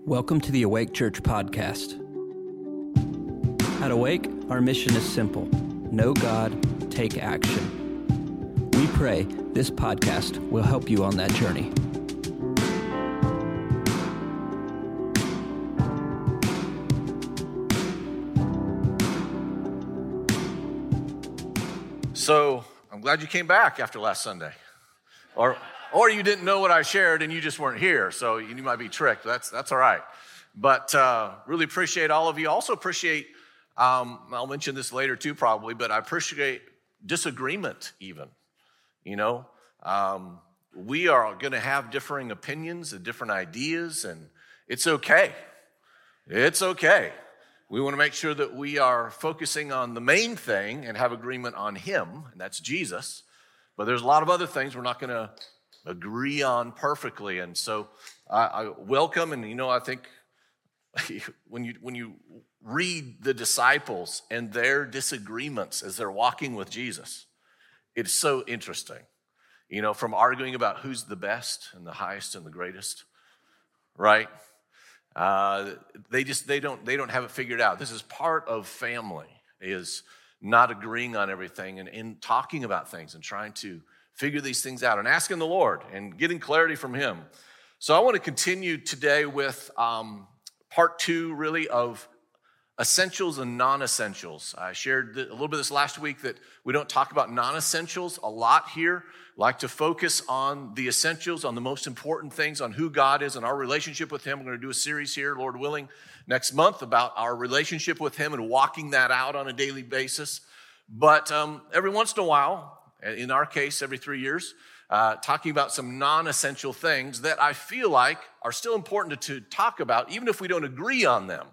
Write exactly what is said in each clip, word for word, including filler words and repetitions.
Welcome to the Awake Church podcast. At Awake, our mission is simple: know God, take action. We pray this podcast will help you on that journey. So I'm glad you came back after last Sunday. Or or you didn't know what I shared and you just weren't here, so you might be tricked. That's that's all right. But uh, really appreciate all of you. Also appreciate, um, I'll mention this later too probably, but I appreciate disagreement even. You know, um, we are going to have differing opinions and different ideas, and it's okay. It's okay. We want to make sure that we are focusing on the main thing and have agreement on Him, and that's Jesus. But there's a lot of other things we're not going to agree on perfectly. And so I, I welcome, and you know, I think when you when you read the disciples and their disagreements as they're walking with Jesus, it's so interesting. You know, from arguing about who's the best and the highest and the greatest, right? Uh, they just they don't they don't have it figured out. This is part of family, is not agreeing on everything and, and talking about things and trying to figure these things out and asking the Lord and getting clarity from Him. So I want to continue today with um, part two, really, of essentials and non-essentials. I shared a little bit this last week that we don't talk about non-essentials a lot here. I like to focus on the essentials, on the most important things, on who God is and our relationship with Him. We're going to do a series here, Lord willing, next month about our relationship with Him and walking that out on a daily basis. But um, every once in a while, in our case, every three years, uh, talking about some non-essential things that I feel like are still important to, to talk about, even if we don't agree on them.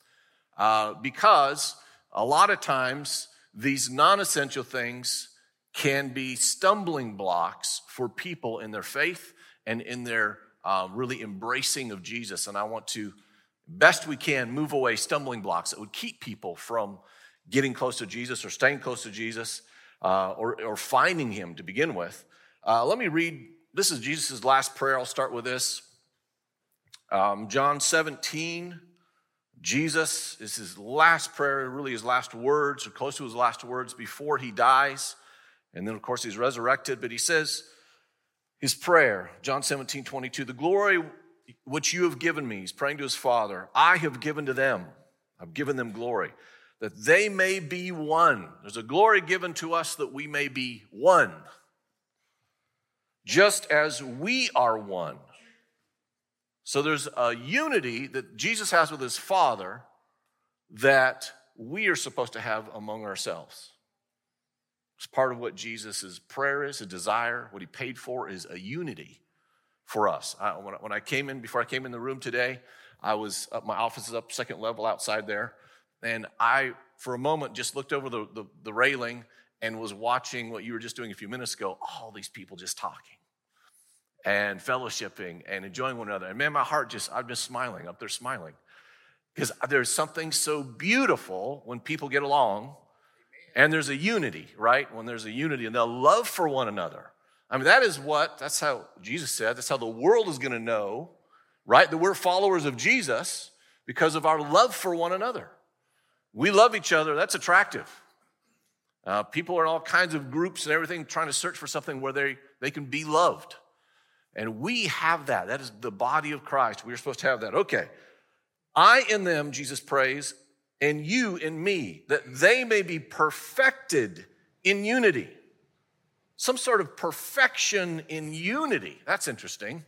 Uh, because a lot of times, these non-essential things can be stumbling blocks for people in their faith and in their uh, really embracing of Jesus. And I want to, best we can, move away stumbling blocks that would keep people from getting close to Jesus or staying close to Jesus uh, or, or finding Him to begin with. Uh, let me read, this is Jesus' last prayer. I'll start with this. Um, John seventeen, Jesus is His last prayer, really His last words, or close to His last words before He dies. And then, of course, He's resurrected. But He says, His prayer, John seventeen, twenty-two, the glory which you have given me, He's praying to His Father, I have given to them. I've given them glory, that they may be one. There's a glory given to us that we may be one, just as we are one. So there's a unity that Jesus has with His Father that we are supposed to have among ourselves. It's part of what Jesus' prayer is, a desire. What He paid for is a unity for us. I, when, I, when I came in, before I came in the room today, I was up, my office is up second level outside there. And I, for a moment, just looked over the, the, the railing and was watching what you were just doing a few minutes ago. All these people just talking and fellowshipping and enjoying one another. And man, my heart just, I'm just smiling up there smiling. Because there's something so beautiful when people get along. And there's a unity, right? When there's a unity and the love for one another. I mean, that is what, that's how Jesus said, that's how the world is going to know, right? That we're followers of Jesus because of our love for one another. We love each other. That's attractive. Uh, people are in all kinds of groups and everything trying to search for something where they, they can be loved. And we have that. That is the body of Christ. We are supposed to have that. Okay. I in them, Jesus prays, and you in me, that they may be perfected in unity. Some sort of perfection in unity. That's interesting.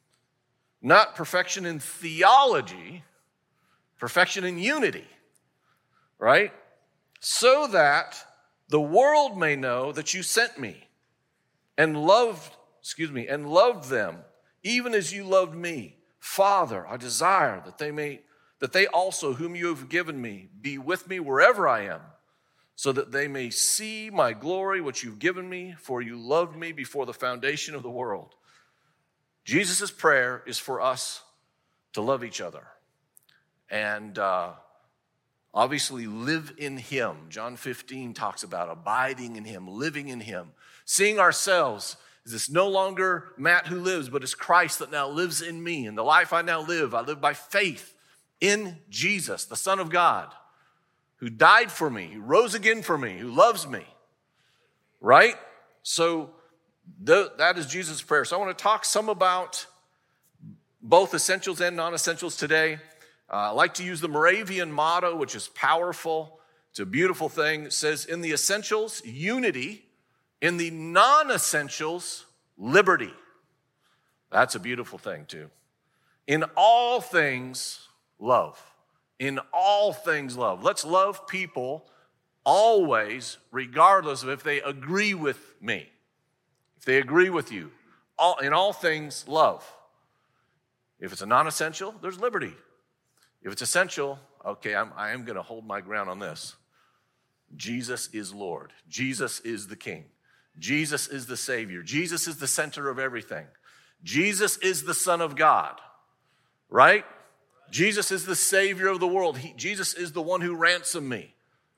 Not perfection in theology, perfection in unity, right? So that the world may know that you sent me and loved, excuse me, and loved them, even as you loved me. Father, I desire that they may that they also, whom you have given me, be with me wherever I am, so that they may see my glory, which you've given me, for you loved me before the foundation of the world. Jesus' prayer is for us to love each other and uh, obviously live in Him. John fifteen talks about abiding in Him, living in Him, seeing ourselves is it's no longer Matt who lives, but it's Christ that now lives in me. And the life I now live, I live by faith in Jesus, the Son of God, who died for me, who rose again for me, who loves me, right? So th- that is Jesus' prayer. So I want to talk some about both essentials and non-essentials today. Uh, I like to use the Moravian motto, which is powerful. It's a beautiful thing. It says, in the essentials, unity. In the non-essentials, liberty. That's a beautiful thing too. In all things, love. In all things, love. Let's love people always, regardless of if they agree with me. If they agree with you. All, in all things, love. If it's a non-essential, there's liberty. If it's essential, okay, I'm, I am going to hold my ground on this. Jesus is Lord. Jesus is the King. Jesus is the Savior. Jesus is the center of everything. Jesus is the Son of God, right? Jesus is the Savior of the world. He, Jesus is the one who ransomed me.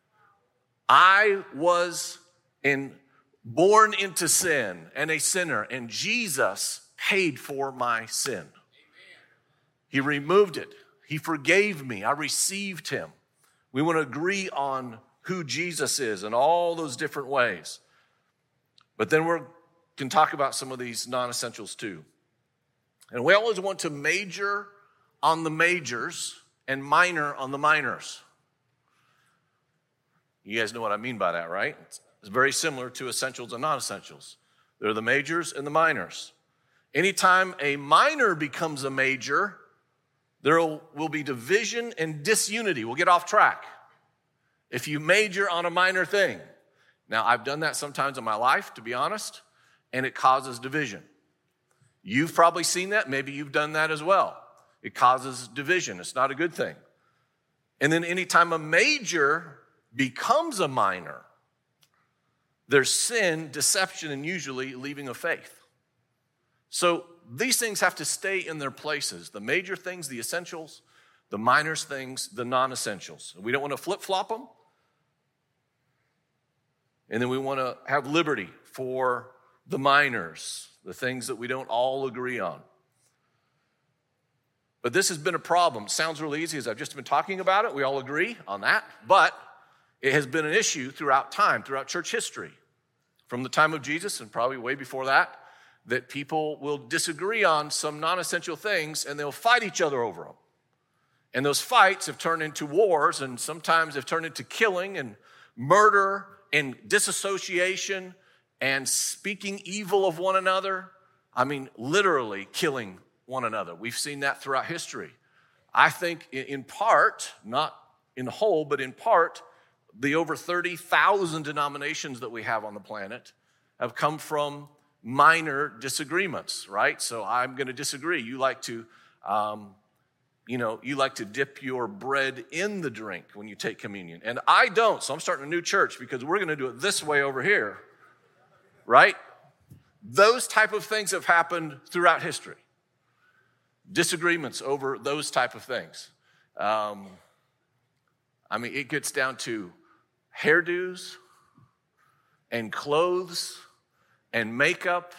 I was in, born into sin and a sinner, and Jesus paid for my sin. He removed it. He forgave me. I received him. We want to agree on who Jesus is in all those different ways. But then we can talk about some of these non-essentials too. And we always want to major on the majors and minor on the minors. You guys know what I mean by that, right? It's very similar to essentials and non-essentials. They're the majors and the minors. Anytime a minor becomes a major, there will be division and disunity. We'll get off track if you major on a minor thing. Now, I've done that sometimes in my life, to be honest, and it causes division. You've probably seen that. Maybe you've done that as well. It causes division. It's not a good thing. And then anytime a major becomes a minor, there's sin, deception, and usually leaving of faith. So these things have to stay in their places. The major things, the essentials, the minor things, the non-essentials. We don't want to flip-flop them. And then we want to have liberty for the minors, the things that we don't all agree on. But this has been a problem. It sounds really easy as I've just been talking about it. We all agree on that. But it has been an issue throughout time, throughout church history. From the time of Jesus and probably way before that, that people will disagree on some non-essential things and they'll fight each other over them. And those fights have turned into wars, and sometimes have turned into killing and murder and disassociation and speaking evil of one another. I mean, literally killing one another. We've seen that throughout history. I think in part, not in whole, but in part, the over thirty thousand denominations that we have on the planet have come from minor disagreements, right? So I'm going to disagree. You like to, um, you know, you like to dip your bread in the drink when you take communion. And I don't, so I'm starting a new church because we're going to do it this way over here, right? Those type of things have happened throughout history. Disagreements over those type of things. Um, I mean, it gets down to hairdos and clothes and makeup.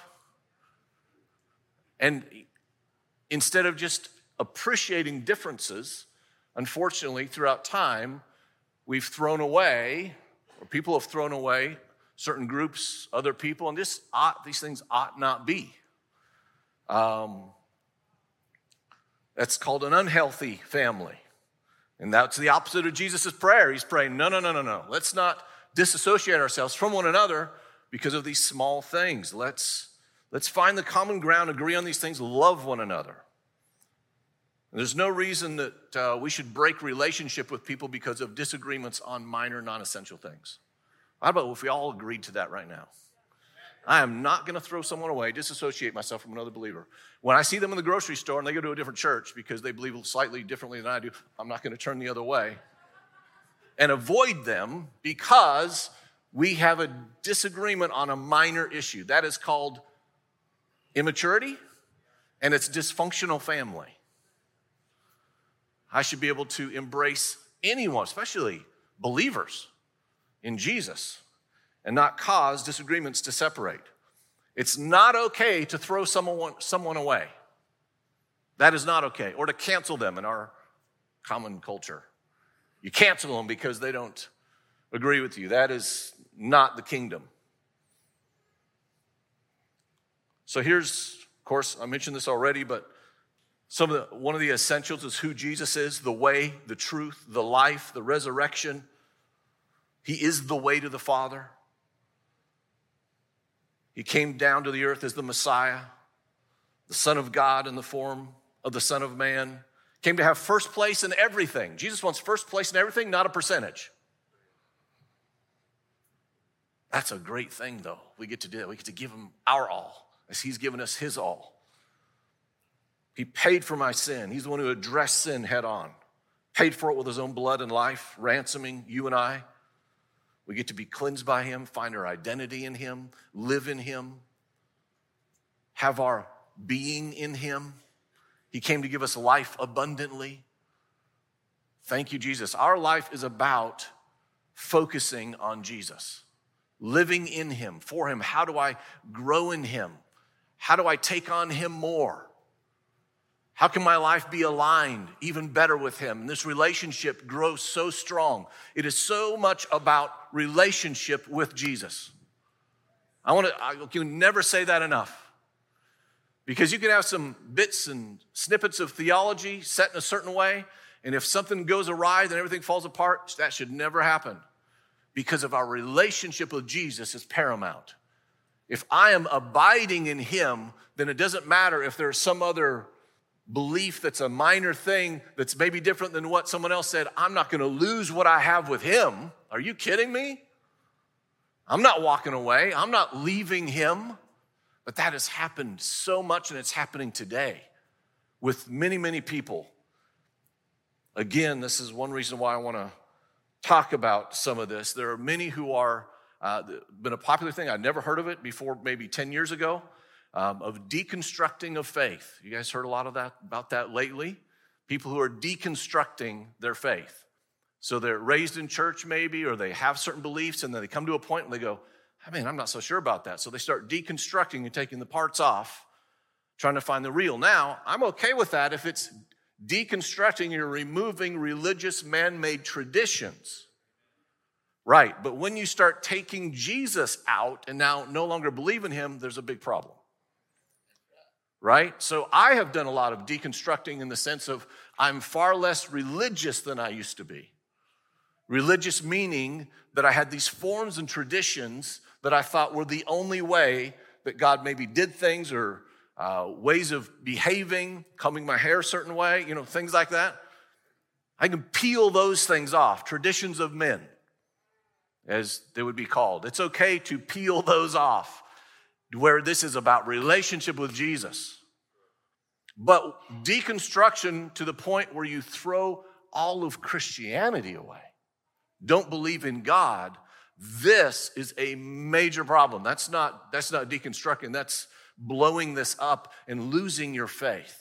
And instead of just appreciating differences, unfortunately, throughout time, we've thrown away, or people have thrown away certain groups, other people, and this ought, these things ought not be. Um, that's called an unhealthy family. And that's the opposite of Jesus' prayer. He's praying, no, no, no, no, no. Let's not disassociate ourselves from one another because of these small things. Let's, let's find the common ground, agree on these things, love one another. And there's no reason that uh, we should break relationship with people because of disagreements on minor, non-essential things. How about if we all agreed to that right now? I am not going to throw someone away, disassociate myself from another believer. When I see them in the grocery store and they go to a different church because they believe slightly differently than I do, I'm not going to turn the other way and avoid them because we have a disagreement on a minor issue. That is called immaturity, and it's dysfunctional family. I should be able to embrace anyone, especially believers in Jesus, and not cause disagreements to separate. It's not okay to throw someone, someone away. That is not okay. Or to cancel them in our common culture. You cancel them because they don't agree with you. That is not the kingdom. So here's, of course, I mentioned this already, but some of the, one of the essentials is who Jesus is, the way, the truth, the life, the resurrection. He is the way to the Father. He came down to the earth as the Messiah, the Son of God in the form of the Son of Man. Came to have first place in everything. Jesus wants first place in everything, not a percentage. That's a great thing, though. We get to do that. We get to give him our all as he's given us his all. He paid for my sin. He's the one who addressed sin head on. Paid for it with his own blood and life, ransoming you and I. We get to be cleansed by him, find our identity in him, live in him, have our being in him. He came to give us life abundantly. Thank you, Jesus. Our life is about focusing on Jesus, living in him, for him. How do I grow in him? How do I take on him more? How can my life be aligned even better with him? And this relationship grows so strong. It is so much about relationship with Jesus. I want to, I can never say that enough. Because you can have some bits and snippets of theology set in a certain way, and if something goes awry, then everything falls apart. That should never happen. Because of our relationship with Jesus is paramount. If I am abiding in him, then it doesn't matter if there's some other belief that's a minor thing that's maybe different than what someone else said. I'm not going to lose what I have with him. Are you kidding me? I'm not walking away. I'm not leaving him. But that has happened so much, and it's happening today with many, many people. Again, this is one reason why I want to talk about some of this. There are many who are, uh, been a popular thing. I'd never heard of it before maybe ten years ago. Um, of deconstructing of faith. You guys heard a lot of that about that lately? People who are deconstructing their faith. So they're raised in church maybe, or they have certain beliefs, and then they come to a point and they go, I mean, I'm not so sure about that. So they start deconstructing and taking the parts off, trying to find the real. Now, I'm okay with that if it's deconstructing, you're removing religious man-made traditions. Right, but when you start taking Jesus out and now no longer believe in him, there's a big problem. Right? So I have done a lot of deconstructing in the sense of I'm far less religious than I used to be. Religious meaning that I had these forms and traditions that I thought were the only way that God maybe did things, or uh, ways of behaving, combing my hair a certain way, you know, things like that. I can peel those things off, traditions of men, as they would be called. It's okay to peel those off. Where this is about relationship with Jesus. But deconstruction to the point where you throw all of Christianity away, don't believe in God, this is a major problem. That's not, that's not deconstructing, that's blowing this up and losing your faith.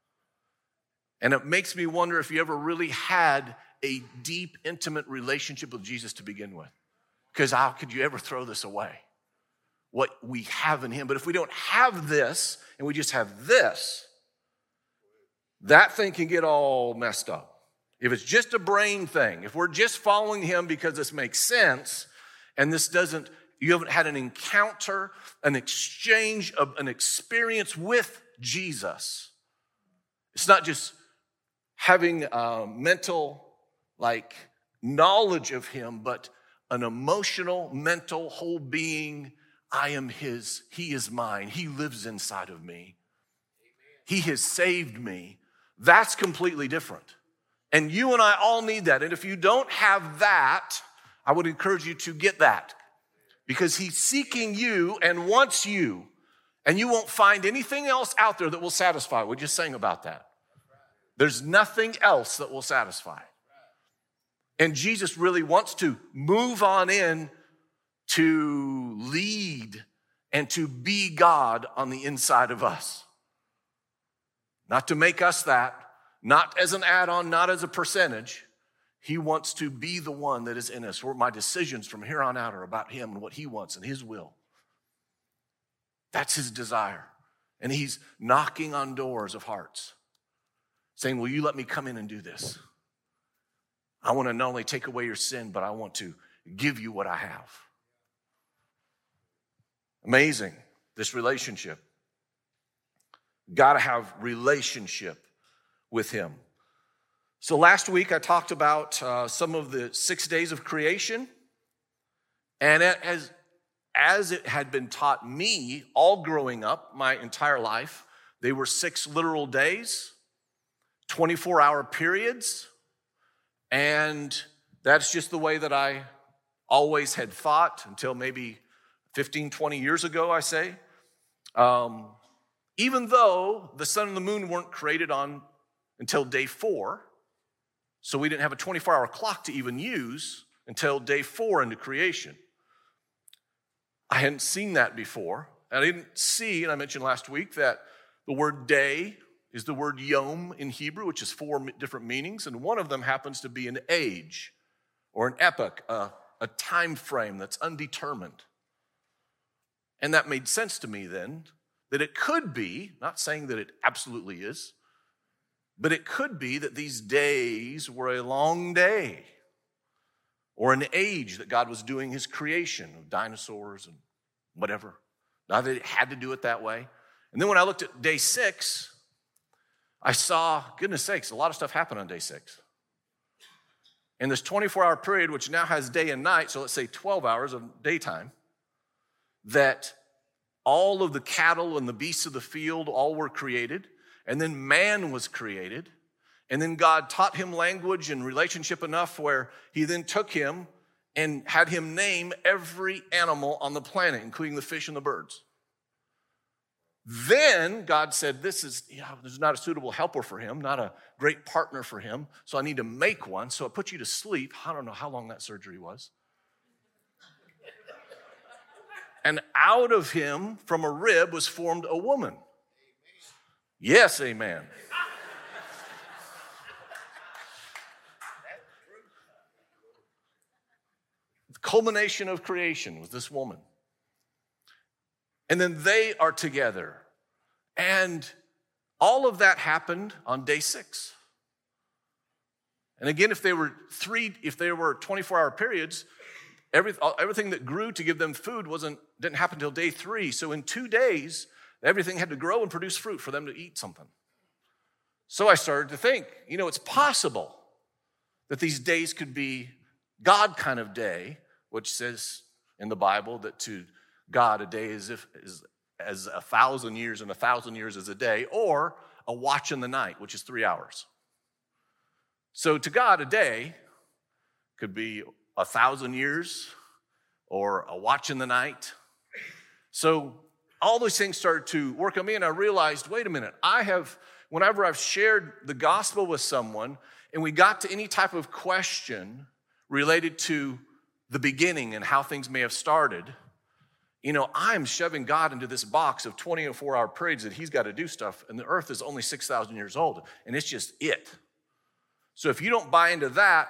And it makes me wonder if you ever really had a deep, intimate relationship with Jesus to begin with. Because how could you ever throw this away? What we have in him. But if we don't have this and we just have this, that thing can get all messed up. If it's just a brain thing, if we're just following him because this makes sense, and this doesn't, you haven't had an encounter, an exchange, of an experience with Jesus. It's not just having a mental, like, knowledge of him, but an emotional, mental, whole being. I am his, he is mine, he lives inside of me. He has saved me. That's completely different. And you and I all need that. And if you don't have that, I would encourage you to get that. Because he's seeking you and wants you. And you won't find anything else out there that will satisfy. We're just saying about that. There's nothing else that will satisfy. And Jesus really wants to move on in to lead and to be God on the inside of us. Not to make us that, not as an add-on, not as a percentage. He wants to be the one that is in us, where my decisions from here on out are about him and what he wants and his will. That's his desire. And he's knocking on doors of hearts, saying, will you let me come in and do this? I want to not only take away your sin, but I want to give you what I have. Amazing, this relationship. Got to have relationship with him. So last week I talked about uh, some of the six days of creation. And as, as it had been taught me all growing up, my entire life, they were six literal days, twenty-four hour periods. And that's just the way that I always had thought until maybe fifteen, twenty years ago, I say. Um, even though the sun and the moon weren't created on until day four, so we didn't have a twenty-four hour clock to even use until day four into creation. I hadn't seen that before. And I didn't see, and I mentioned last week, that the word day is the word yom in Hebrew, which is four different meanings, and one of them happens to be an age or an epoch, a, a time frame that's undetermined. And that made sense to me then, that it could be, not saying that it absolutely is, but it could be that these days were a long day or an age that God was doing his creation of dinosaurs and whatever. Not that it had to do it that way. And then when I looked at day six, I saw, goodness sakes, a lot of stuff happened on day six. In this twenty-four hour period, which now has day and night, so let's say twelve hours of daytime, that all of the cattle and the beasts of the field all were created, and then man was created, and then God taught him language and relationship enough where he then took him and had him name every animal on the planet, including the fish and the birds. Then God said, this is, you know, this is not a suitable helper for him, not a great partner for him, so I need to make one. So I put you to sleep. I don't know how long that surgery was. And out of him, from a rib, was formed a woman. Yes, amen. The culmination of creation was this woman. And then they are together. And all of that happened on day six. And again, if they were three, if they were twenty-four hour periods, every, everything that grew to give them food wasn't didn't happen until day three. So in two days, everything had to grow and produce fruit for them to eat something. So I started to think, you know, it's possible that these days could be God kind of day, which says in the Bible that to God, a day is if is as a thousand years, and a thousand years is a day, or a watch in the night, which is three hours. So to God, a day could be a thousand years, or a watch in the night. So all those things started to work on me, and I realized, wait a minute, I have, whenever I've shared the gospel with someone, and we got to any type of question related to the beginning and how things may have started, you know, I'm shoving God into this box of twenty-four hour periods that he's got to do stuff, and the earth is only six thousand years old, and it's just it. So if you don't buy into that,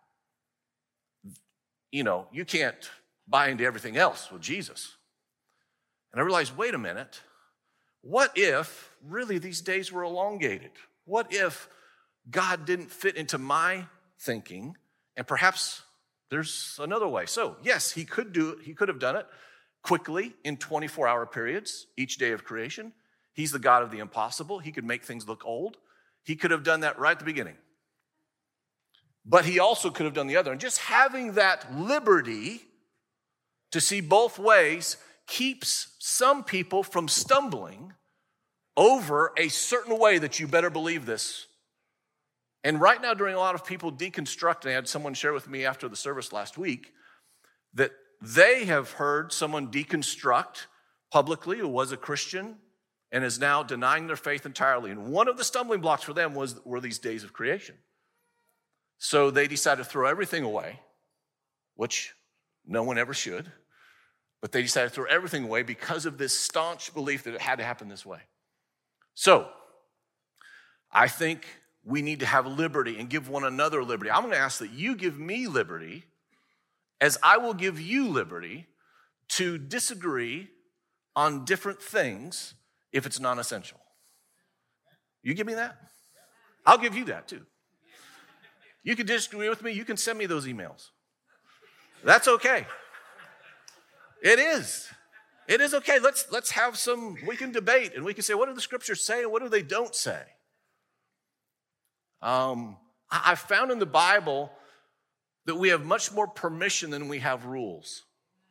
you know, you can't buy into everything else with Jesus. And I realized, wait a minute, what if really these days were elongated? What if God didn't fit into my thinking, and perhaps there's another way? So yes, he could do it. He could have done it quickly in twenty-four hour periods, each day of creation. He's the God of the impossible. He could make things look old. He could have done that right at the beginning. But he also could have done the other. And just having that liberty to see both ways keeps some people from stumbling over a certain way that you better believe this. And right now, during a lot of people deconstructing, I had someone share with me after the service last week that they have heard someone deconstruct publicly who was a Christian and is now denying their faith entirely. And one of the stumbling blocks for them was were these days of creation. So they decided to throw everything away, which no one ever should. But they decided to throw everything away because of this staunch belief that it had to happen this way. So I think we need to have liberty and give one another liberty. I'm going to ask that you give me liberty as I will give you liberty to disagree on different things if it's non-essential. You give me that? I'll give you that too. You can disagree with me. You can send me those emails. That's okay. It is. It is okay. Let's, let's have some, we can debate and we can say, what do the scriptures say and what do they don't say? Um, I, I found in the Bible that we have much more permission than we have rules.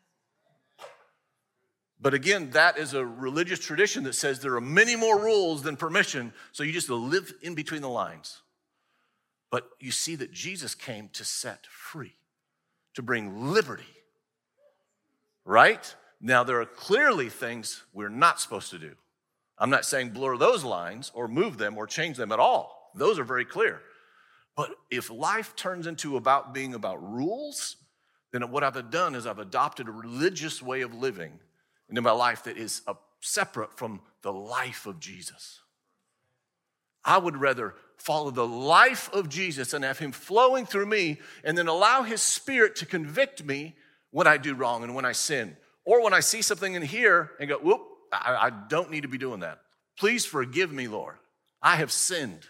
But again, that is a religious tradition that says there are many more rules than permission, so you just live in between the lines. But you see that Jesus came to set free, to bring liberty, right? Now, there are clearly things we're not supposed to do. I'm not saying blur those lines or move them or change them at all. Those are very clear. But if life turns into about being about rules, then what I've done is I've adopted a religious way of living into my life that is a, separate from the life of Jesus. I would rather follow the life of Jesus and have him flowing through me and then allow his Spirit to convict me when I do wrong and when I sin. Or when I see something in here and go, whoop, I, I don't need to be doing that. Please forgive me, Lord. I have sinned.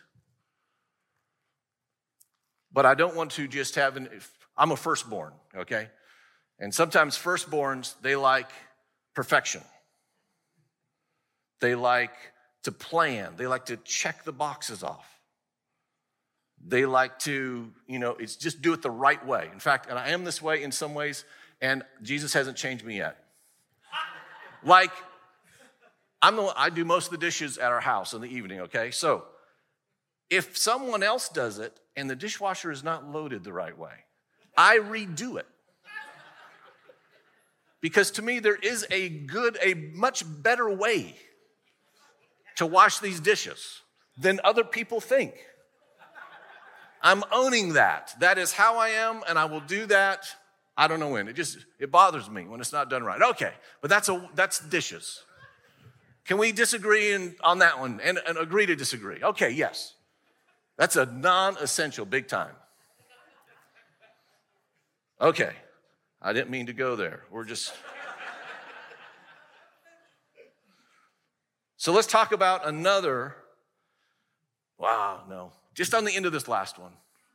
But I don't want to just have an, I'm a firstborn, okay? And sometimes firstborns, they like perfection. They like to plan. They like to check the boxes off. They like to, you know, it's just do it the right way. In fact, and I am this way in some ways, and Jesus hasn't changed me yet. Like, I'm the one, I do most of the dishes at our house in the evening, okay? So if someone else does it and the dishwasher is not loaded the right way, I redo it. Because to me, there is a good, a much better way to wash these dishes than other people think. I'm owning that. That is how I am, and I will do that. I don't know when. It just, it bothers me when it's not done right. Okay, but that's a that's dishes. Can we disagree in, on that one and, and agree to disagree? Okay, yes. That's a non-essential, big time. Okay, I didn't mean to go there. We're just... So let's talk about another, wow, no, just on the end of this last one.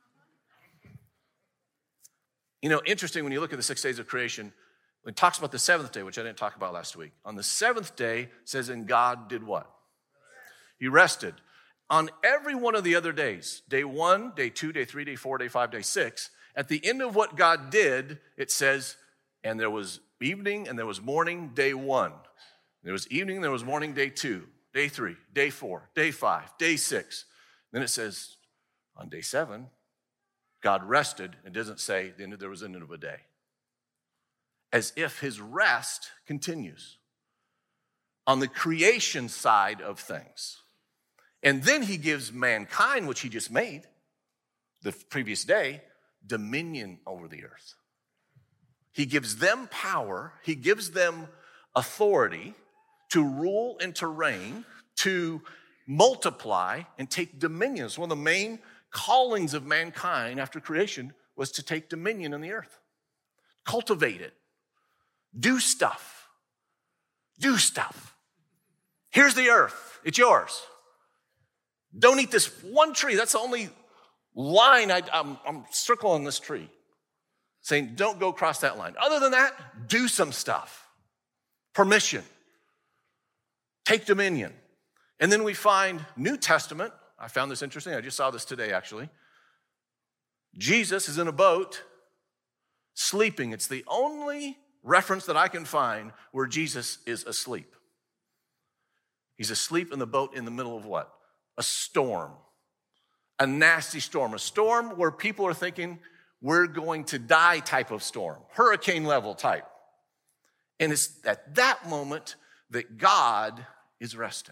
You know, interesting when you look at the six days of creation, it talks about the seventh day, which I didn't talk about last week. On the seventh day, it says, and God did what? He rested. On every one of the other days, day one, day two, day three, day four, day five, day six, at the end of what God did, it says, and there was evening and there was morning, day one. There was evening, there was morning, day two, day three, day four, day five, day six. Then it says, on day seven, God rested. It doesn't say then there was the end of a day. As if his rest continues on the creation side of things. And then he gives mankind, which he just made the previous day, dominion over the earth. He gives them power. He gives them authority to rule and to reign, to multiply and take dominion. It's one of the main callings of mankind after creation was to take dominion in the earth. Cultivate it. Do stuff. Do stuff. Here's the earth. It's yours. Don't eat this one tree. That's the only line I, I'm, I'm circling this tree. Saying don't go across that line. Other than that, do some stuff. Permission. Take dominion. And then we find New Testament. I found this interesting. I just saw this today, actually. Jesus is in a boat sleeping. It's the only reference that I can find where Jesus is asleep. He's asleep in the boat in the middle of what? A storm. A nasty storm. A storm where people are thinking we're going to die type of storm. Hurricane level type. And it's at that moment that God is resting.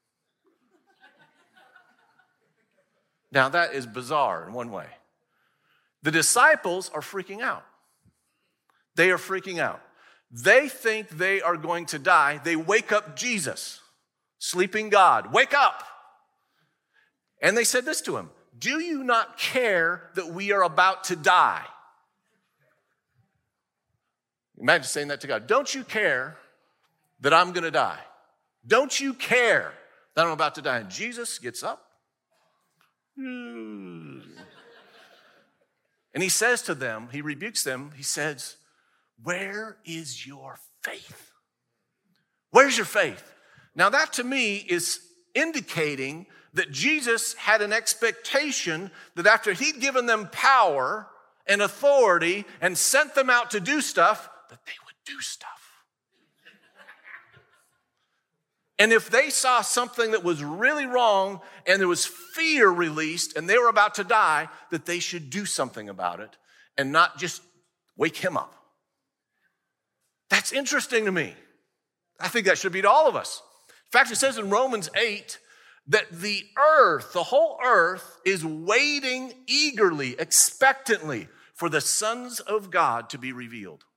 Now that is bizarre in one way. The disciples are freaking out. They are freaking out. They think they are going to die. They wake up Jesus, sleeping God. Wake up! And they said this to him, do you not care that we are about to die? Imagine saying that to God. Don't you care that I'm going to die? Don't you care that I'm about to die? And Jesus gets up. And he says to them, he rebukes them, he says, where is your faith? Where's your faith? Now that to me is indicating that Jesus had an expectation that after he'd given them power and authority and sent them out to do stuff, that they would do stuff. And if they saw something that was really wrong and there was fear released and they were about to die, that they should do something about it and not just wake him up. That's interesting to me. I think that should be to all of us. In fact, it says in Romans eight that the earth, the whole earth, is waiting eagerly, expectantly for the sons of God to be revealed.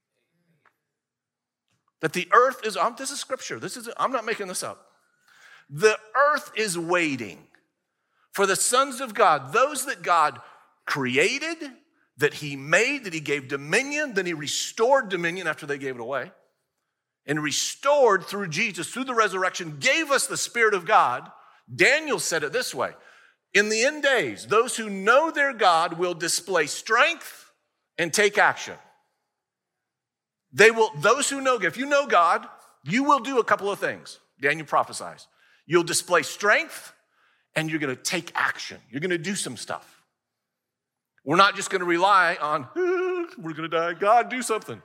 That the earth is, um, this is scripture. This is, I'm not making this up. The earth is waiting for the sons of God, those that God created, that he made, that he gave dominion, then he restored dominion after they gave it away, and restored through Jesus, through the resurrection, gave us the Spirit of God. Daniel said it this way, in the end days, those who know their God will display strength and take action. They will, those who know, if you know God, you will do a couple of things. Daniel prophesies. You'll display strength and you're going to take action. You're going to do some stuff. We're not just going to rely on, eh, we're going to die. God, do something.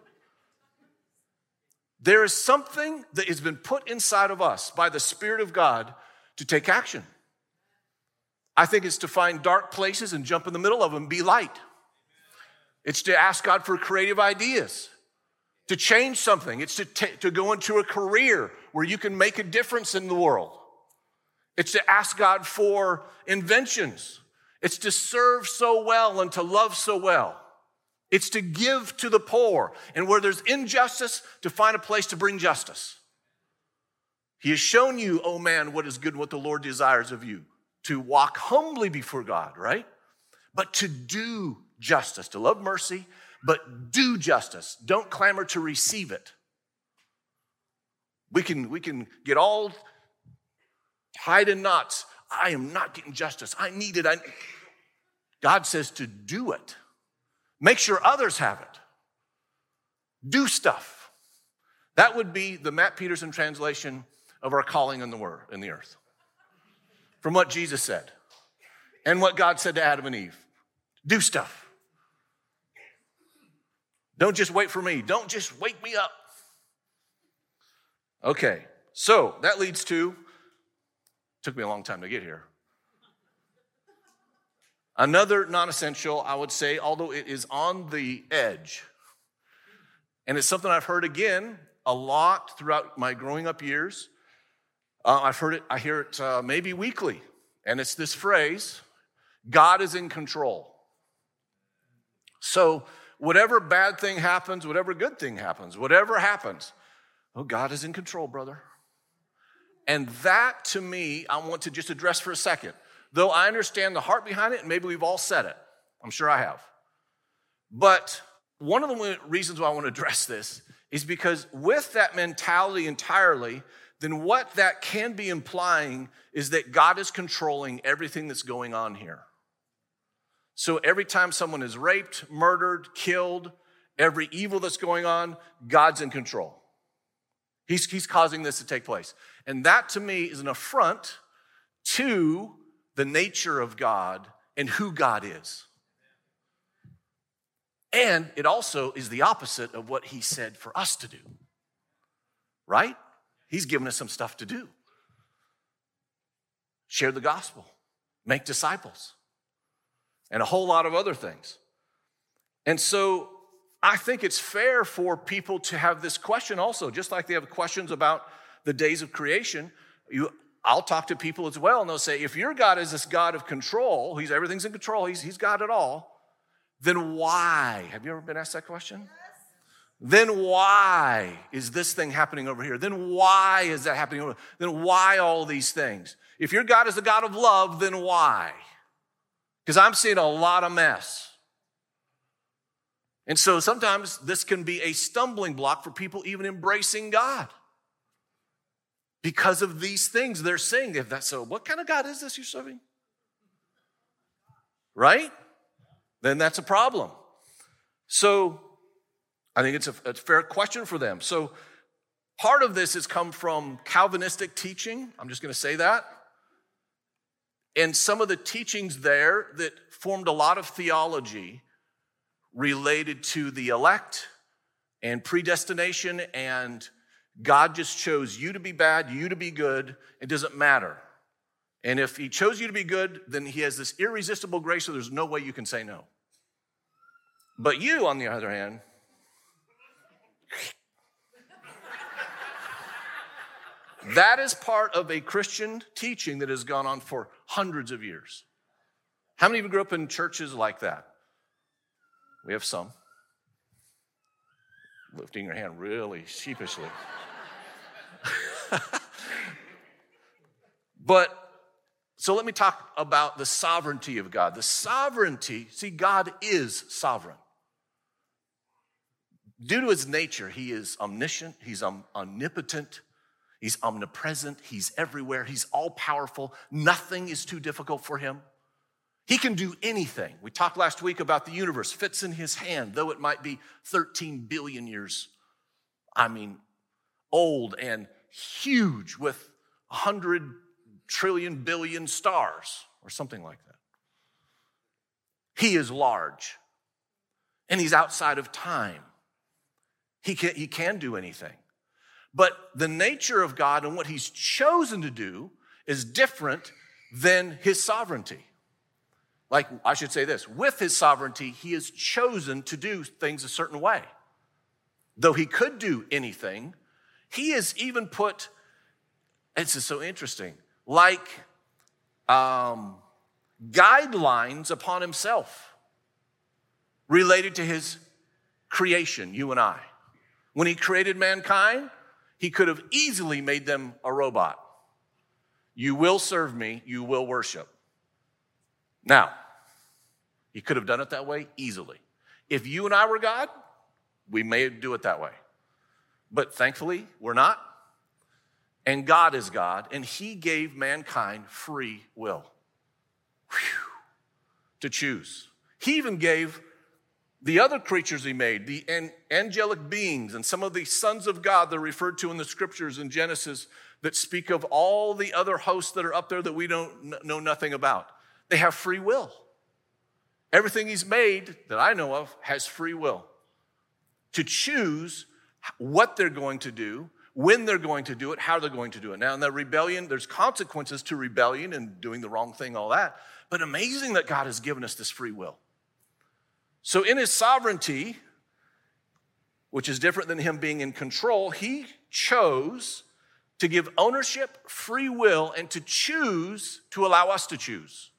There is something that has been put inside of us by the Spirit of God to take action. I think it's to find dark places and jump in the middle of them and be light. It's to ask God for creative ideas, to change something. It's to, t- to go into a career where you can make a difference in the world. It's to ask God for inventions. It's to serve so well and to love so well. It's to give to the poor. And where there's injustice, to find a place to bring justice. He has shown you, oh man, what is good, what the Lord desires of you. To walk humbly before God, right? But to do justice, to love mercy, but do justice. Don't clamor to receive it. We can, we can get all tied in knots. I am not getting justice. I need it. I... God says to do it. Make sure others have it. Do stuff. That would be the Matt Peterson translation of our calling in the word, in the earth. From what Jesus said and what God said to Adam and Eve. Do stuff. Don't just wait for me. Don't just wake me up. Okay, so that leads to, took me a long time to get here. Another non-essential, I would say, although it is on the edge, and it's something I've heard again a lot throughout my growing up years. Uh, I've heard it, I hear it uh, maybe weekly, and it's this phrase, God is in control. So whatever bad thing happens, whatever good thing happens, whatever happens, oh, God is in control, brother. And that, to me, I want to just address for a second. Though I understand the heart behind it, and maybe we've all said it. I'm sure I have. But one of the reasons why I want to address this is because with that mentality entirely, then what that can be implying is that God is controlling everything that's going on here. So every time someone is raped, murdered, killed, every evil that's going on, God's in control. He's, he's causing this to take place. And that, to me, is an affront to the nature of God and who God is. And it also is the opposite of what he said for us to do. Right? He's given us some stuff to do. Share the gospel. Make disciples. And a whole lot of other things. And so I think it's fair for people to have this question also, just like they have questions about the days of creation. You, I'll talk to people as well, and they'll say, if your God is this God of control, he's everything's in control, he's, he's got it all, then why? Have you ever been asked that question? Yes. Then why is this thing happening over here? Then why is that happening over here? Then why all these things? If your God is the God of love, then why? Because I'm seeing a lot of mess. And so sometimes this can be a stumbling block for people even embracing God. because of these things they're saying. If that's so, what kind of God is this you're serving? Right? Then that's a problem. So I think it's a, a fair question for them. So part of this has come from Calvinistic teaching. I'm just going to say that. And some of the teachings there that formed a lot of theology related to the elect and predestination, and God just chose you to be bad, you to be good. It doesn't matter. And if he chose you to be good, then he has this irresistible grace, so there's no way you can say no. But you, on the other hand, that is part of a Christian teaching that has gone on for hundreds of years. How many of you grew up in churches like that? We have some. Lifting your hand really sheepishly. But, so let me talk about the sovereignty of God. The sovereignty, see, God is sovereign. Due to his nature, he is omniscient, he's omnipotent, he's omnipresent, he's everywhere, he's all-powerful. Nothing is too difficult for him. He can do anything. We talked last week about the universe fits in his hand, though it might be thirteen billion years, I mean, old and huge with one hundred trillion billion stars or something like that. He is large, and he's outside of time. He can, he can do anything. But the nature of God and what he's chosen to do is different than his sovereignty. Like, I should say this, with his sovereignty, he has chosen to do things a certain way. Though he could do anything, he has even put, this is so interesting, like um, guidelines upon himself related to his creation, you and I. When he created mankind, he could have easily made them a robot. You will serve me, you will worship. Now, he could have done it that way easily. If you and I were God, we may do it that way. But thankfully, we're not. And God is God, and he gave mankind free will. Whew, to choose. He even gave the other creatures he made, the angelic beings, and some of the sons of God that are referred to in the scriptures in Genesis that speak of all the other hosts that are up there that we don't know nothing about. They have free will. Everything he's made that I know of has free will to choose what they're going to do, when they're going to do it, how they're going to do it. Now, in the rebellion, there's consequences to rebellion and doing the wrong thing, all that. But amazing that God has given us this free will. So in his sovereignty, which is different than him being in control, he chose to give ownership, free will, and to choose to allow us to choose.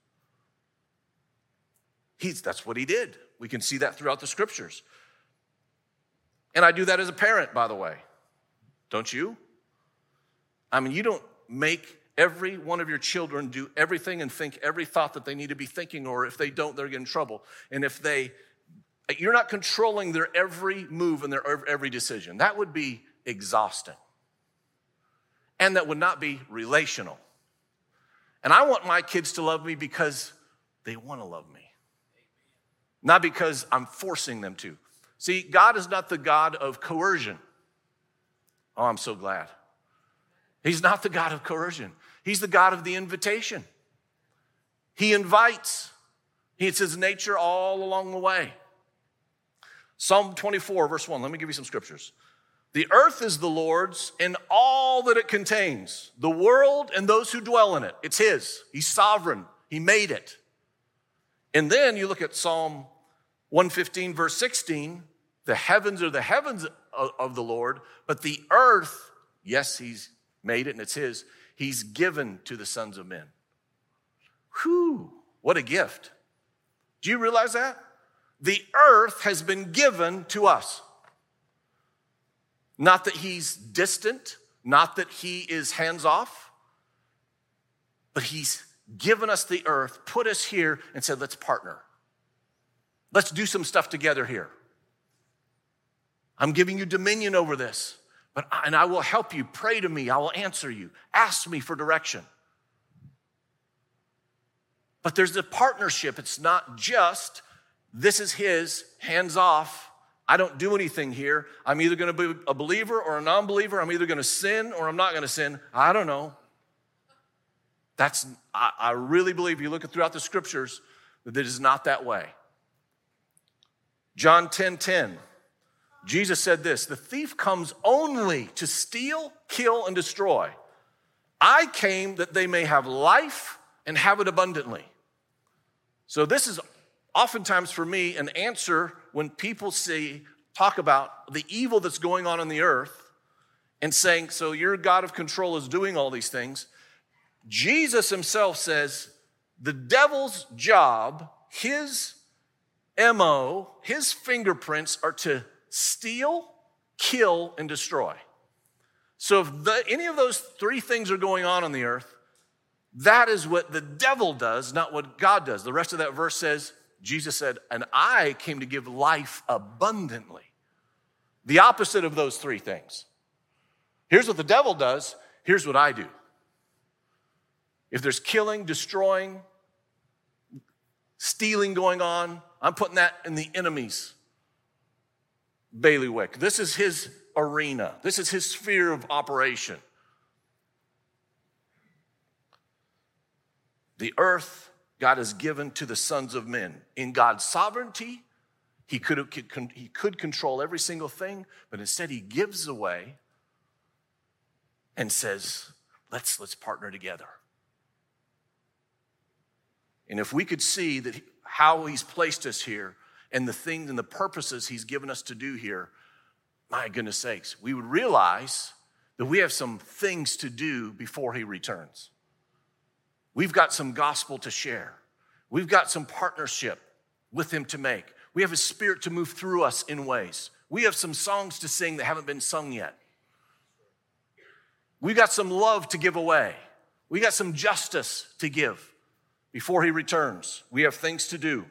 He's, that's what he did. We can see that throughout the scriptures. And I do that as a parent, by the way. Don't you? I mean, you don't make every one of your children do everything and think every thought that they need to be thinking, or if they don't, they're in trouble. And if they, you're not controlling their every move and their every decision. That would be exhausting. And that would not be relational. And I want my kids to love me because they want to love me. Not because I'm forcing them to. See, God is not the God of coercion. Oh, I'm so glad. He's not the God of coercion. He's the God of the invitation. He invites. It's his nature all along the way. Psalm twenty-four, verse one. Let me give you some scriptures. The earth is the Lord's and all that it contains, the world and those who dwell in it. It's his. He's sovereign. He made it. And then you look at Psalm one fifteen, verse sixteen. The heavens are the heavens of the Lord, but the earth, yes, he's made it and it's his. He's given to the sons of men. Whew, what a gift. Do you realize that? The earth has been given to us. Not that he's distant, not that he is hands off, but he's given us the earth, put us here, and said, let's partner. Let's do some stuff together here. I'm giving you dominion over this. But I, and I will help you. Pray to me. I will answer you. Ask me for direction. But there's a partnership. It's not just, this is his, hands off. I don't do anything here. I'm either going to be a believer or a non-believer. I'm either going to sin or I'm not going to sin. I don't know. That's, I, I really believe, you look at throughout the scriptures, that it is not that way. John ten ten, Jesus said this, the thief comes only to steal, kill, and destroy. I came that they may have life and have it abundantly. So this is oftentimes for me an answer when people see, talk about the evil that's going on in the earth and saying, so your God of control is doing all these things. Jesus himself says the devil's job, his M O, his fingerprints are to steal, kill, and destroy. So if the, any of those three things are going on on the earth, that is what the devil does, not what God does. The rest of that verse says, Jesus said, and I came to give life abundantly. The opposite of those three things. Here's what the devil does. Here's what I do. If there's killing, destroying, stealing going on, I'm putting that in the enemy's bailiwick. This is his arena. This is his sphere of operation. The earth God has given to the sons of men. In God's sovereignty, he could, he could control every single thing, but instead he gives away and says, let's, let's partner together. And if we could see that he, how he's placed us here and the things and the purposes he's given us to do here, my goodness sakes, we would realize that we have some things to do before he returns. We've got some gospel to share. We've got some partnership with him to make. We have his spirit to move through us in ways. We have some songs to sing that haven't been sung yet. We've got some love to give away. We got some justice to give before he returns. We have things to do.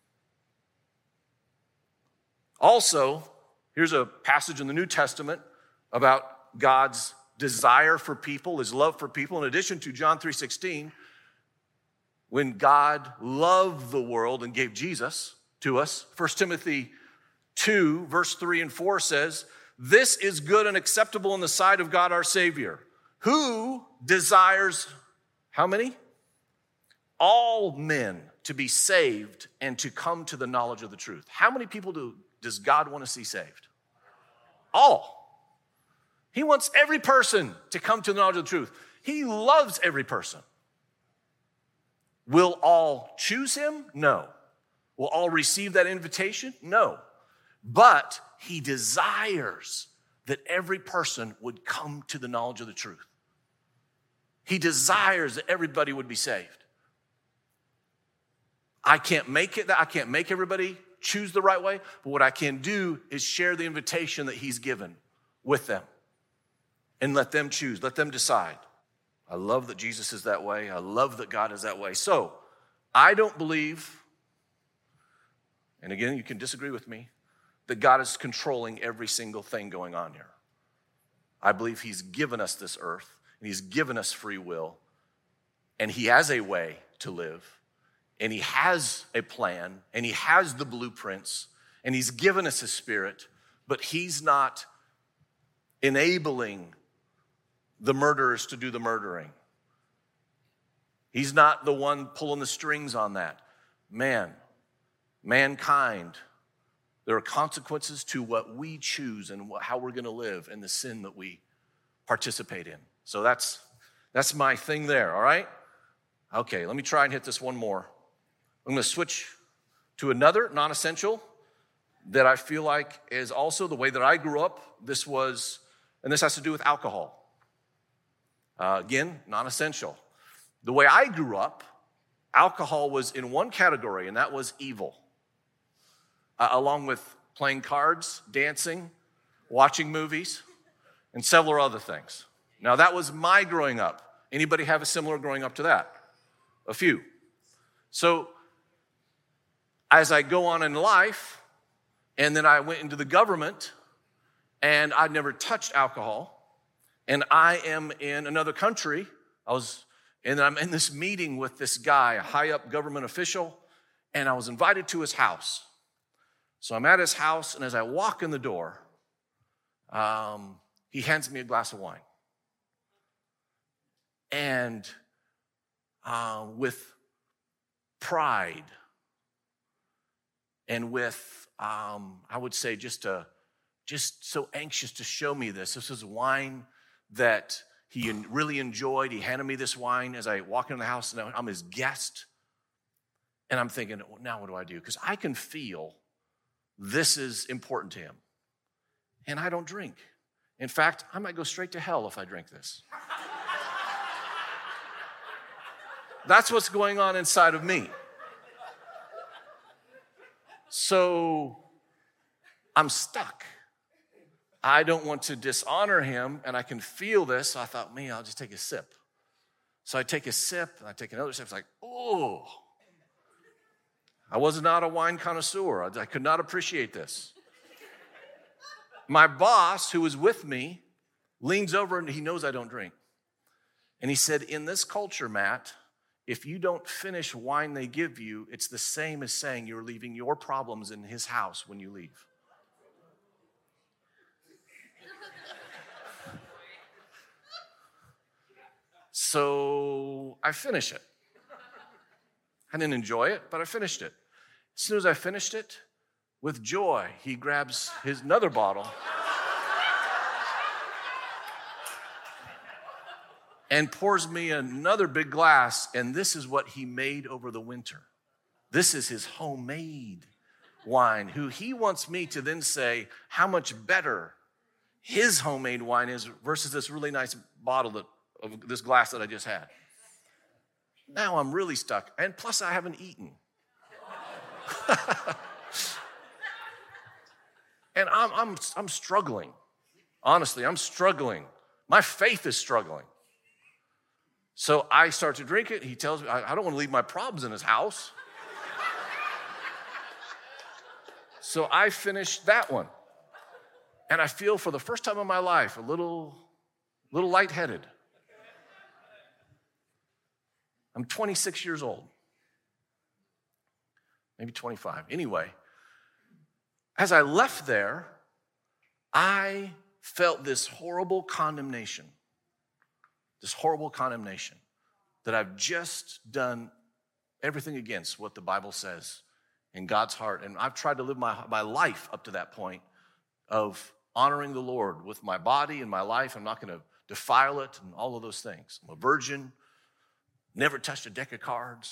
Also, here's a passage in the New Testament about God's desire for people, his love for people, in addition to John three sixteen, when God loved the world and gave Jesus to us. First Timothy two, verse three and four says, this is good and acceptable in the sight of God our Savior, who desires, how many? All men to be saved and to come to the knowledge of the truth. How many people do, does God want to see saved? All. He wants every person to come to the knowledge of the truth. He loves every person. Will all choose him? No. Will all receive that invitation? No. But he desires that every person would come to the knowledge of the truth. He desires that everybody would be saved. I can't make it, I can't make everybody choose the right way, but what I can do is share the invitation that he's given with them and let them choose, let them decide. I love that Jesus is that way. I love that God is that way. So I don't believe, and again, you can disagree with me, that God is controlling every single thing going on here. I believe he's given us this earth, and he's given us free will, and he has a way to live, and he has a plan, and he has the blueprints, and he's given us his spirit, but he's not enabling the murderers to do the murdering. He's not the one pulling the strings on that. Man, mankind, there are consequences to what we choose and how we're going to live and the sin that we participate in. So that's that's my thing there, all right? Okay, let me try and hit this one more. I'm going to switch to another non-essential that I feel like is also the way that I grew up. This was, and this has to do with alcohol. Uh, again, non-essential. The way I grew up, alcohol was in one category, and that was evil. Uh, along with playing cards, dancing, watching movies, and several other things. Now, that was my growing up. Anybody have a similar growing up to that? A few. So, as I go on in life, and then I went into the government, And I'd never touched alcohol. And I am in another country. I was, and I'm in this meeting with this guy, a high up government official, and I was invited to his house. So I'm at his house, and as I walk in the door, um, he hands me a glass of wine. And uh, with pride and with, um, I would say, just a, just so anxious to show me this. This is wine that he really enjoyed. He handed me this wine as I walk into the house, and I'm his guest. And I'm thinking, now what do I do? Because I can feel this is important to him. And I don't drink. In fact, I might go straight to hell if I drink this. That's what's going on inside of me. So I'm stuck. I don't want to dishonor him, and I can feel this. So I thought, man, I'll just take a sip. So I take a sip, and I take another sip. It's like, oh. I was not a wine connoisseur. I could not appreciate this. My boss, who was with me, leans over, and he knows I don't drink. And he said, in this culture, Matt, if you don't finish wine they give you, it's the same as saying you're leaving your problems in his house when you leave. So I finish it. I didn't enjoy it, but I finished it. As soon as I finished it, with joy, he grabs his another bottle and pours me another big glass, and this is what he made over the winter. This is his homemade wine, who he wants me to then say how much better his homemade wine is versus this really nice bottle that, of this glass that I just had. Now I'm really stuck, and plus I haven't eaten. And I'm, I'm, I'm struggling. Honestly, I'm struggling. My faith is struggling. So I start to drink it. He tells me, I, I don't want to leave my problems in his house. So I finish that one. And I feel for the first time in my life a little, little lightheaded. I'm twenty-six years old. Maybe twenty-five. Anyway, as I left there, I felt this horrible condemnation. This horrible condemnation that I've just done everything against what the Bible says in God's heart. And I've tried to live my, my life up to that point of honoring the Lord with my body and my life. I'm not going to defile it and all of those things. I'm a virgin, never touched a deck of cards.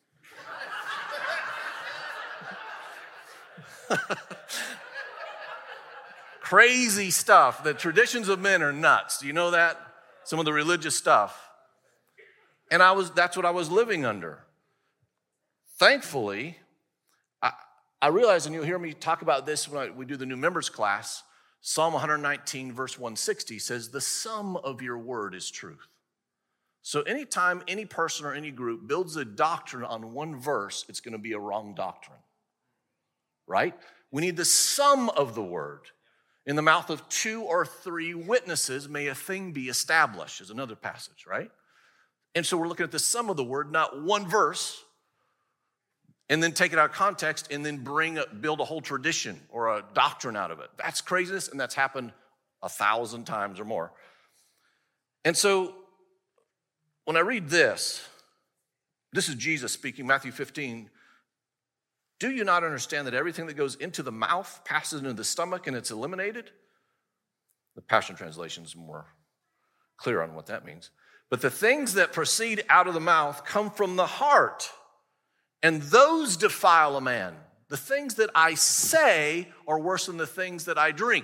Crazy stuff. The traditions of men are nuts. Do you know that? Some of the religious stuff. And I was that's what I was living under. Thankfully, I, I realized, and you'll hear me talk about this when I, we do the new members class, Psalm one nineteen, verse one sixty says, the sum of your word is truth. So anytime any person or any group builds a doctrine on one verse, it's going to be a wrong doctrine. Right? We need the sum of the word. In the mouth of two or three witnesses may a thing be established, is another passage, right? And so we're looking at the sum of the word, not one verse, and then take it out of context and then bring a, build a whole tradition or a doctrine out of it. That's craziness, and that's happened a thousand times or more. And so when I read this, this is Jesus speaking, Matthew fifteen. Do you not understand that everything that goes into the mouth passes into the stomach and it's eliminated? The Passion Translation is more clear on what that means. But the things that proceed out of the mouth come from the heart, and those defile a man. The things that I say are worse than the things that I drink.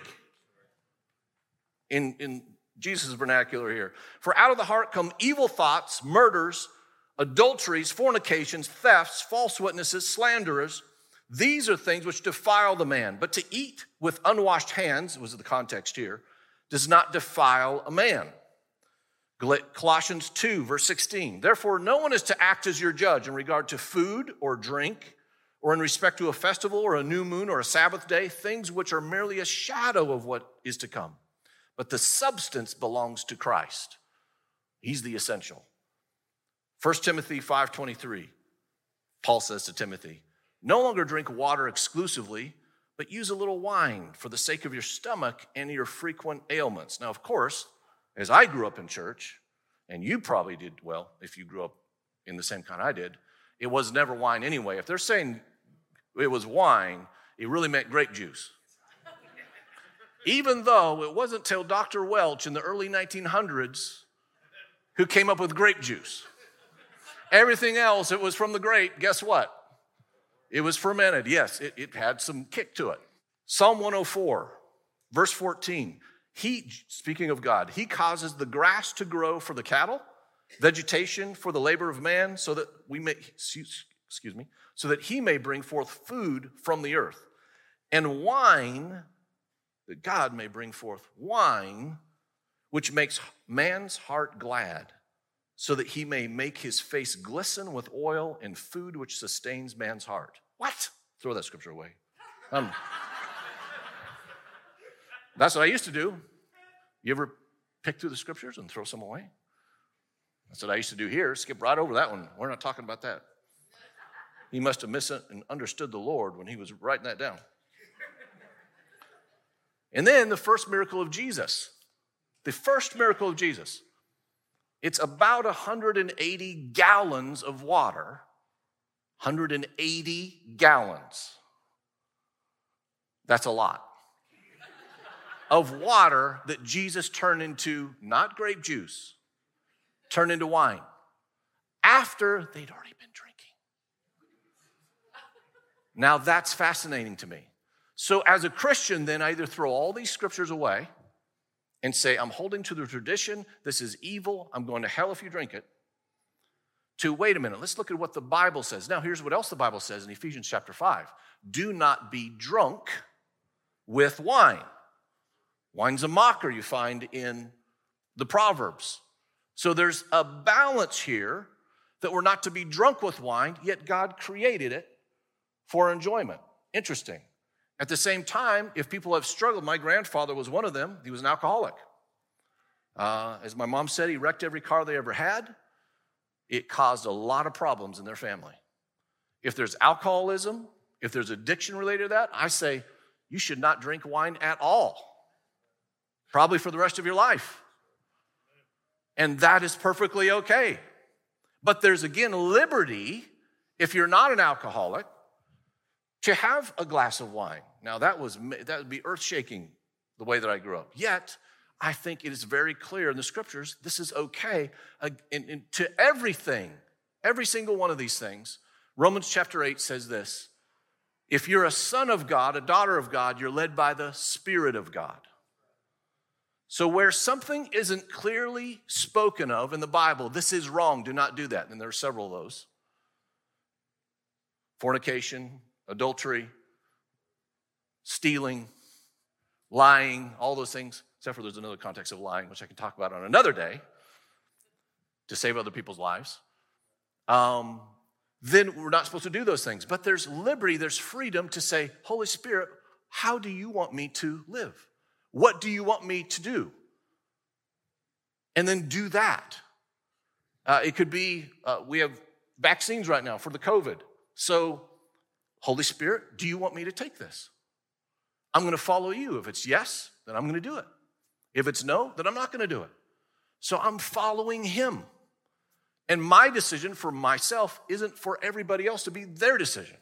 In, in Jesus' vernacular here. For out of the heart come evil thoughts, murders, adulteries, fornications, thefts, false witnesses, slanderers. These are things which defile the man. But to eat with unwashed hands, was the context here, does not defile a man. Colossians two, verse sixteen. Therefore, no one is to act as your judge in regard to food or drink or in respect to a festival or a new moon or a Sabbath day, things which are merely a shadow of what is to come. But the substance belongs to Christ. He's the essential. First Timothy five twenty-three, Paul says to Timothy, no longer drink water exclusively, but use a little wine for the sake of your stomach and your frequent ailments. Now, of course, as I grew up in church, and you probably did well if you grew up in the same kind I did, it was never wine anyway. If they're saying it was wine, it really meant grape juice. Even though it wasn't till Doctor Welch in the early nineteen hundreds who came up with grape juice. Everything else, it was from the grape, guess what? It was fermented. Yes, it, it had some kick to it. Psalm one oh four, verse fourteen. He, speaking of God, he causes the grass to grow for the cattle, vegetation for the labor of man, so that we may, excuse me, so that he may bring forth food from the earth. And wine, that God may bring forth wine, which makes man's heart glad, so that he may make his face glisten with oil and food which sustains man's heart. What? Throw that scripture away. Um, that's what I used to do. You ever pick through the scriptures and throw some away? That's what I used to do here. Skip right over that one. We're not talking about that. He must have misunderstood the Lord when he was writing that down. And then the first miracle of Jesus. The first miracle of Jesus. It's about one hundred eighty gallons of water. one hundred eighty gallons. That's a lot. Of water that Jesus turned into, not grape juice, turned into wine. After they'd already been drinking. Now that's fascinating to me. So as a Christian, then I either throw all these scriptures away and say, I'm holding to the tradition, this is evil, I'm going to hell if you drink it, to wait a minute, let's look at what the Bible says. Now here's what else the Bible says in Ephesians chapter five. Do not be drunk with wine. Wine's a mocker you find in the Proverbs. So there's a balance here that we're not to be drunk with wine, yet God created it for enjoyment. Interesting. At the same time, if people have struggled, my grandfather was one of them. He was an alcoholic. Uh, as my mom said, he wrecked every car they ever had. It caused a lot of problems in their family. If there's alcoholism, if there's addiction related to that, I say you should not drink wine at all. Probably for the rest of your life. And that is perfectly okay. But there's, again, liberty, if you're not an alcoholic, to have a glass of wine. Now, that was that would be earth-shaking, the way that I grew up. Yet, I think it is very clear in the scriptures, this is okay. Uh, in, in, to everything, every single one of these things, Romans chapter eight says this, if you're a son of God, a daughter of God, you're led by the Spirit of God. So where something isn't clearly spoken of in the Bible, this is wrong, do not do that. And there are several of those. Fornication, adultery, stealing, lying, all those things, except for there's another context of lying, which I can talk about on another day to save other people's lives. Um, then we're not supposed to do those things. But there's liberty, there's freedom to say, Holy Spirit, how do you want me to live? What do you want me to do? And then do that. Uh, it could be, uh, we have vaccines right now for the COVID. So, Holy Spirit, do you want me to take this? I'm going to follow you. If it's yes, then I'm going to do it. If it's no, then I'm not going to do it. So I'm following him. And my decision for myself isn't for everybody else to be their decision.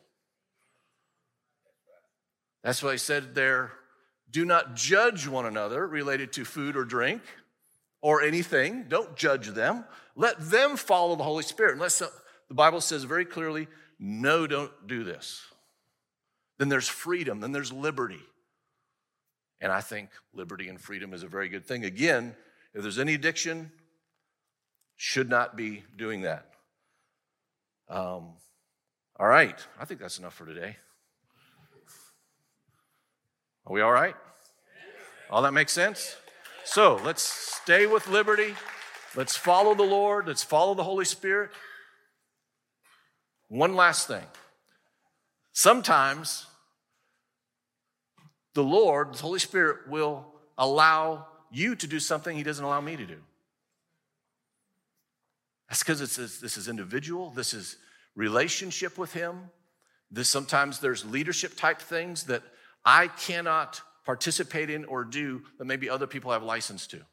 That's why I said there, do not judge one another related to food or drink or anything. Don't judge them. Let them follow the Holy Spirit. Unless the Bible says very clearly, no, don't do this. Then there's freedom, then there's liberty. And I think liberty and freedom is a very good thing. Again, if there's any addiction, should not be doing that. Um, all right, I think that's enough for today. Are we all right? All that makes sense? So let's stay with liberty. Let's follow the Lord. Let's follow the Holy Spirit. One last thing. Sometimes the Lord, the Holy Spirit, will allow you to do something he doesn't allow me to do. That's because it's this, this is individual. This is relationship with him. This, sometimes there's leadership type things that I cannot participate in or do that maybe other people have license to.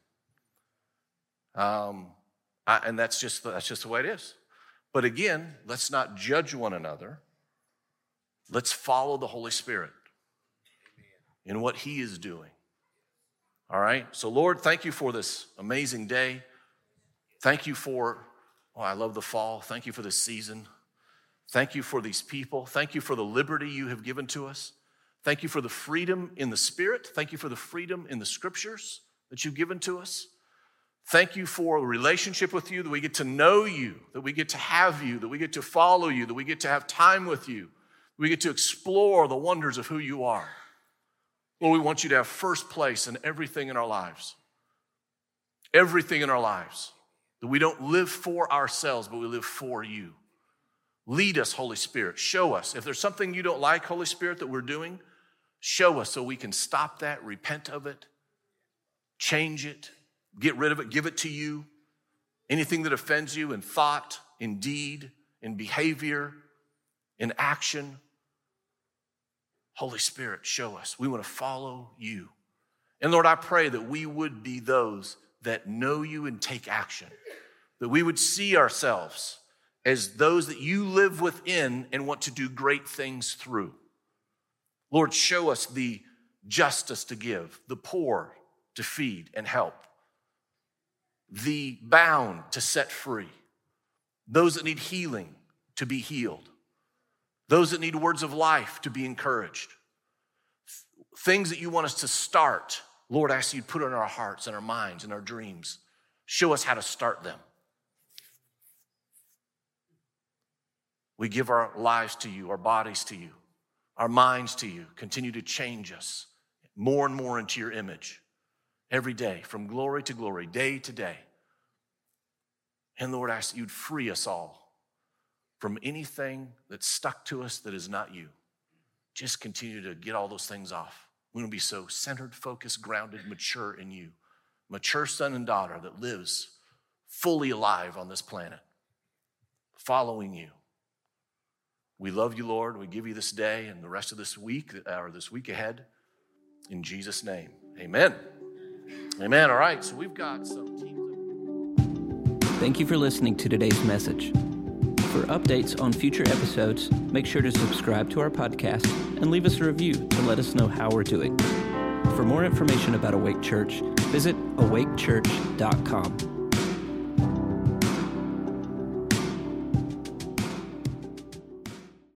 Um, I, and that's just, that's just the way it is. But again, let's not judge one another. Let's follow the Holy Spirit in what he is doing. All right? So Lord, thank you for this amazing day. Thank you for, oh, I love the fall. Thank you for this season. Thank you for these people. Thank you for the liberty you have given to us. Thank you for the freedom in the Spirit. Thank you for the freedom in the Scriptures that you've given to us. Thank you for a relationship with you, that we get to know you, that we get to have you, that we get to follow you, that we get to have time with you. We get to explore the wonders of who you are. Lord, we want you to have first place in everything in our lives. Everything in our lives. That we don't live for ourselves, but we live for you. Lead us, Holy Spirit. Show us. If there's something you don't like, Holy Spirit, that we're doing, show us so we can stop that, repent of it, change it, get rid of it, give it to you. Anything that offends you in thought, in deed, in behavior, in action, Holy Spirit, show us. We want to follow you. And Lord, I pray that we would be those that know you and take action, that we would see ourselves as those that you live within and want to do great things through. Lord, show us the justice to give, the poor to feed and help, the bound to set free, those that need healing to be healed, those that need words of life to be encouraged, things that you want us to start. Lord, I ask you to put it in our hearts and our minds and our dreams. Show us how to start them. We give our lives to you, our bodies to you, our minds to you. Continue to change us more and more into your image every day, from glory to glory, day to day. And Lord, I ask that you'd free us all from anything that's stuck to us that is not you. Just continue to get all those things off. We want to be so centered, focused, grounded, mature in you. Mature son and daughter that lives fully alive on this planet, following you. We love you, Lord. We give you this day and the rest of this week, or this week ahead. In Jesus' name, amen. Amen. All right, so we've got some teams. Thank you for listening to today's message. For updates on future episodes, make sure to subscribe to our podcast and leave us a review to let us know how we're doing. For more information about Awake Church, visit awake church dot com.